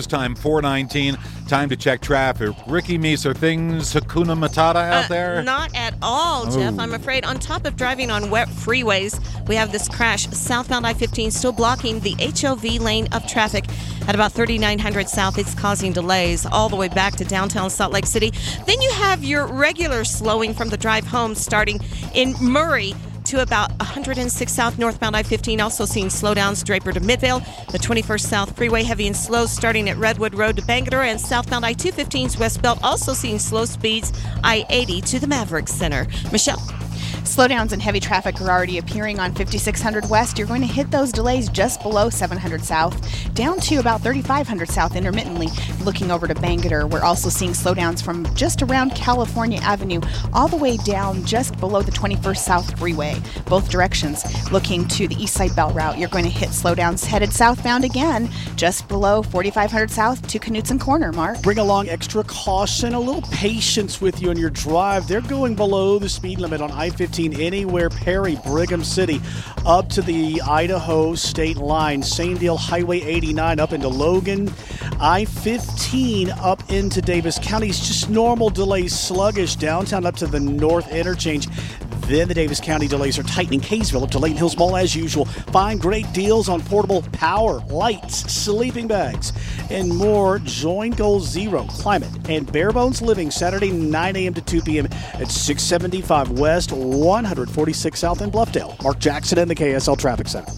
time 4:19. Time to check traffic. Ricky Meese, are things Hakuna Matata out there? Not at all, Jeff. I'm afraid on top of driving on wet freeways, we have this crash. Southbound I-15 still blocking the HOV lane of traffic at about 3900 South. It's causing delays all the way back to downtown Salt Lake City. Then you have your regular slowing from the drive home starting in Murray to about 106 South. Northbound I-15 also seeing slowdowns Draper to Midvale. The 21st South Freeway heavy and slow starting at Redwood Road to Bangalore, and southbound I-215's West Belt also seeing slow speeds I-80 to the Maverick Center. Michelle. Slowdowns and heavy traffic are already appearing on 5600 West. You're going to hit those delays just below 700 South, down to about 3500 South intermittently. Looking over to Bangalore, we're also seeing slowdowns from just around California Avenue all the way down just below the 21st South Freeway, both directions. Looking to the East Side Belt Route, you're going to hit slowdowns headed southbound again, just below 4500 South to Knutson Corner, Mark. Bring along extra caution, a little patience with you on your drive. They're going below the speed limit on I-15 anywhere Perry, Brigham City, up to the Idaho state line. Sanedale Highway 89 up into Logan. I-15 up into Davis County. It's just normal delays, sluggish downtown up to the North Interchange. Then the Davis County delays are tightening. Kaysville up to Layton Hills Mall as usual. Find great deals on portable power, lights, sleeping bags, and more. Join Goal Zero Climate and Bare Bones Living Saturday 9 a.m. to 2 p.m. at 675 West, 146 South in Bluffdale. Mark Jackson and the KSL Traffic Center.